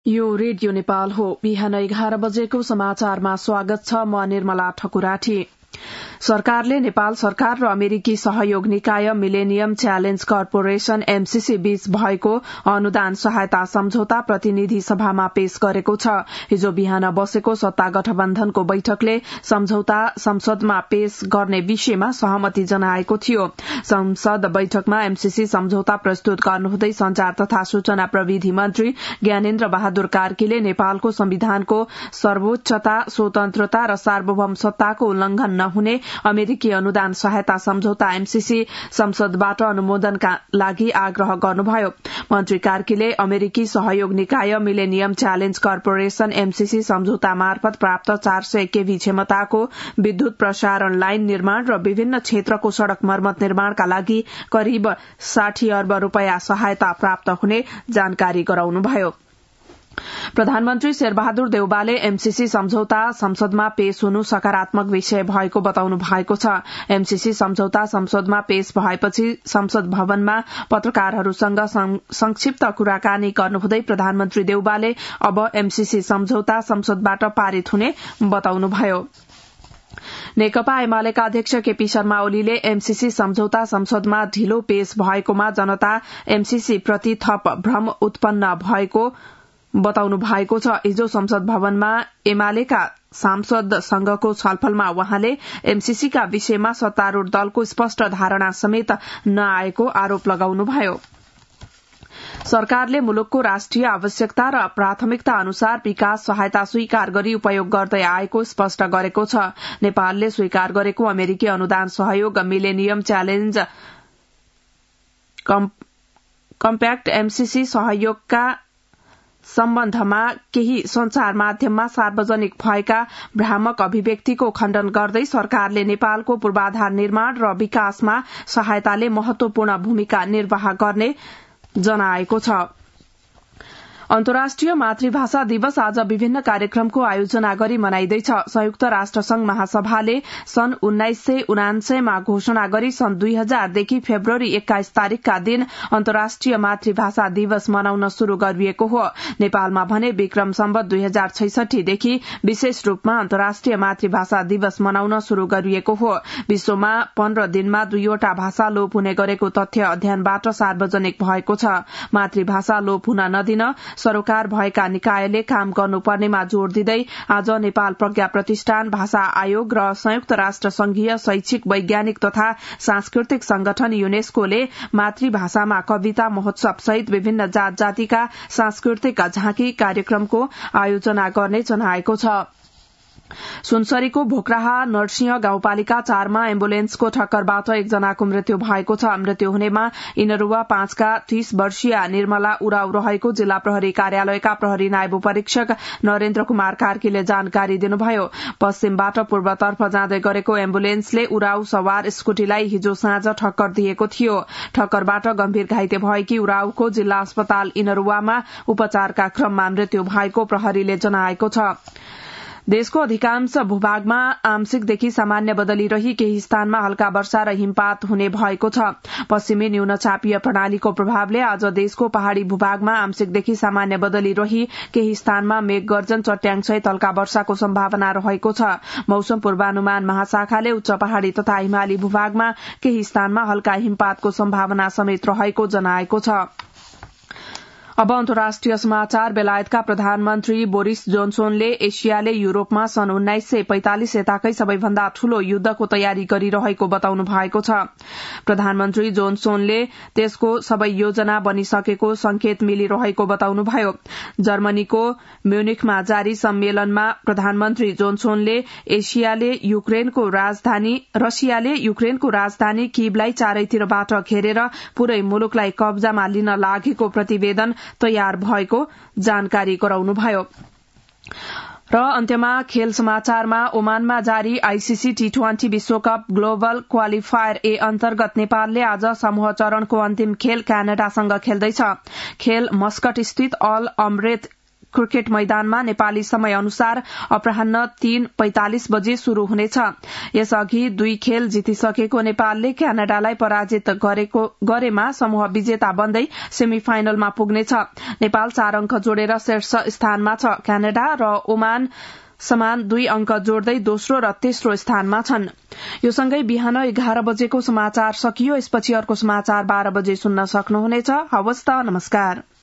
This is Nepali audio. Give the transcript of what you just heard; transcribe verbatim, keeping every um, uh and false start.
यो रेडियो नेपाल हो। बिहान एघार बजेको समाचारमा स्वागत छ। म निर्मला ठकुराठी। सरकारले नेपाल सरकार र अमेरिकी सहयोग निकाय मिलेनियम च्यालेन्ज कर्पोरेशन एमसीसी बीच भएको अनुदान सहायता सम्झौता प्रतिनिधि सभामा पेश गरेको छ। हिजो बिहान बसेको सत्ता गठबन्धनको बैठकले सम्झौता संसदमा पेश गर्ने विषयमा सहमति जनाएको थियो। संसद बैठकमा एमसीसी सम्झौता प्रस्तुत गर्नुहुँदै संचार तथा सूचना प्रविधि मन्त्री ज्ञानेन्द्र बहादुर कार्कीले नेपालको संविधानको सर्वोच्चता, स्वतन्त्रता र सार्वभौम सत्ताको उल्लंघन नहुने अमेरिकी अनुदान सहायता सम्झौता एमसीसी संसदबाट अनुमोदनका लागि आग्रह गर्नुभयो। मन्त्री कार्कीले अमेरिकी सहयोग निकाय मिलेनियम च्यालेन्ज कर्पोरेशन एमसीसी सम्झौता मार्फत प्राप्त चार सय केभी क्षमताको विद्युत प्रसारण लाइन निर्माण र विभिन्न क्षेत्रको सड़क मर्मत निर्माणका लागि करिब साठी अर्ब रूपियाँ सहायता प्राप्त हुने जानकारी गराउनुभयो। प्रधानमन्त्री शेरबहादुर देउवाले एमसीसी सम्झौता संसदमा पेश हुनु सकारात्मक विषय भएको बताउनु भएको छ। एमसीसी सम्झौता संसदमा पेश भएपछि संसद भवनमा पत्रकारहरूसँग संक्षिप्त कुराकानी गर्नुहुँदै प्रधानमन्त्री देउवाले अब एमसीसी सम्झौता संसदबाट पारित हुने बताउनुभयो। नेकपा एमालेका अध्यक्ष केपी शर्मा ओलीले एमसीसी सम्झौता संसदमा ढिलो पेश भएकोमा जनता एमसीसी प्रति थप भ्रम उत्पन्न भएको बताउनु भएको छ। हिजो संसद भवनमा एमालेका सांसदसँगको छलफलमा वहाँले एमसीसीका विषयमा सत्तारूढ़ दलको स्पष्ट धारणा समेत नआएको आरोप लगाउनुभयो। सरकारले मुलुकको राष्ट्रिय आवश्यकता र प्राथमिकता अनुसार विकास सहायता स्वीकार गरी उपयोग गर्दै आएको स्पष्ट गरेको छ। नेपालले स्वीकार गरेको अमेरिकी अनुदान सहयोग मिलेनियम च्यालेन्ज कम्प्याक्ट एमसीसी सहयोगका सम्बन्धमा केही संचार माध्यममा सार्वजनिक भएका भ्रामक अभिव्यक्तिको खण्डन गर्दै सरकारले नेपालको पूर्वाधार निर्माण र विकासमा सहायताले महत्वपूर्ण भूमिका निर्वाह गर्ने जनाएको छ। अन्तर्राष्ट्रिय मातृभाषा दिवस आज विभिन्न कार्यक्रमको आयोजना गरी मनाइँदैछ। संयुक्त राष्ट्रसंघ महासभाले सन् उन्नाइस सय उनान्सयमा घोषणा गरी सन् दुई हजारदेखि फेब्रुअरी एक्काइस तारीकका दिन अन्तर्राष्ट्रिय मातृभाषा दिवस मनाउन शुरू गरिएको हो। नेपालमा भने विक्रम सम्वत दुई हजार छैसठीदेखि विशेष रूपमा अन्तर्राष्ट्रिय मातृभाषा दिवस मनाउन शुरू गरिएको हो। विश्वमा पन्ध्र दिनमा दुईवटा भाषा लोप हुने गरेको तथ्य अध्ययनबाट सार्वजनिक भएको छ। मातृभाषा लोप हुन नदिन सरोकार भएका निकायले काम गर्नुपर्नेमा जोड़ दिँदै आज नेपाल प्रज्ञा प्रतिष्ठान, भाषा आयोग र संयुक्त राष्ट्र संघीय शैक्षिक, वैज्ञानिक तथा सांस्कृतिक संगठन यूनेस्कोले मातृभाषामा कविता महोत्सव सहित विभिन्न जात जातिका सांस्कृतिक झाँकी कार्यक्रमको आयोजना गर्ने जनाएको छ। सुनसरीको भोक्राहा नरसिंह गाउँपालिका चारमा एम्बुलेन्सको ठक्करबाट एकजनाको मृत्यु भएको छ। मृत्यु हुनेमा इनरुवा पाँचका तीस वर्षीय निर्मला उराउ रहेको जिल्ला प्रहरी कार्यालयका प्रहरी नायब परीक्षक नरेन्द्र कुमार कार्कीले जानकारी दिनुभयो। पश्चिमबाट पूर्वतर्फ जाँदै गरेको एम्बुलेन्सले उराउ सवार स्कूटीलाई हिजो साँझ ठक्कर दिएको थियो। ठक्करबाट गम्भीर घाइते भएकी उराउको जिल्ला अस्पताल इनरुवामा उपचारका क्रममा मृत्यु भएको प्रहरीले जनाएको छ। देशको अधिकांश भूभागमा आंशिकदेखि सामान्य बदली रही केही स्थानमा हल्का वर्षा र हिमपात हुने भएको छ। पश्चिमी न्यूनचापीय प्रणालीको प्रभावले आज देशको पहाड़ी भूभागमा आंशिकदेखि सामान्य बदली रही केही स्थानमा मेघ गर्जन, चट्याङ सहित हल्का वर्षाको सम्भावना रहेको छ। मौसम पूर्वानुमान महाशाखाले उच्च पहाड़ी तथा हिमाली भूभागमा केही स्थानमा हल्का हिमपातको सम्भावना समेत रहेको जनाएको छ। अब अन्तर्राष्ट्रिय समाचार। बेलायतका प्रधानमन्त्री बोरिस जोन्सनले एसियाले युरोपमा सन् उन्नाइस सय पैंतालिस यताकै सबैभन्दा ठूलो युद्धको तयारी गरिरहेको बताउनु भएको छ। प्रधानमन्त्री जोन्सनले त्यसको सबै योजना बनिसकेको संकेत मिलिरहेको बताउनुभयो। जर्मनीको म्युनिखमा जारी सम्मेलनमा प्रधानमन्त्री जोन्सनले एसियाले युक्रेनको राजधानी रसियाले युक्रेनको राजधानी कीवलाई चारैतिरबाट घेरेर पूरै मुलुकलाई कब्जामा लिन लागेको प्रतिवेदन तयार भएको जानकारी गराउनुभयो। र अन्त्यमा खेल समाचारमा ओमानमा जारी आईसीसी टी ट्वेन्टी विश्वकप ग्लोबल क्वालिफायर ए अन्तर्गत नेपालले आज समूह चरणको अन्तिम खेल क्यानाडासँग खेल्दैछ। खेल मस्कट स्थित अल अमरेथ क्रिकेट मैदानमा नेपाली समय अनुसार अपराह्न तीन पैंतालिस बजे शुरू हुनेछ। यसअघि दुई खेल जितिसकेको नेपालले क्यानाडालाई पराजित गरेको गरेमा समूह विजेता बन्दै सेमी फाइनलमा पुग्नेछ। नेपाल चार अंक जोडेर शीर्ष स्थानमा छ। क्यानाडा र ओमान समान दुई अंक जोड्दै दोस्रो र तेस्रो स्थानमा छन्। यो सँगै बिहान एघार बजेको समाचार सकियो। यसपछि अर्को समाचार बाह्र बजे सुन्न सक्नुहुनेछ। हवस् त, नमस्कार।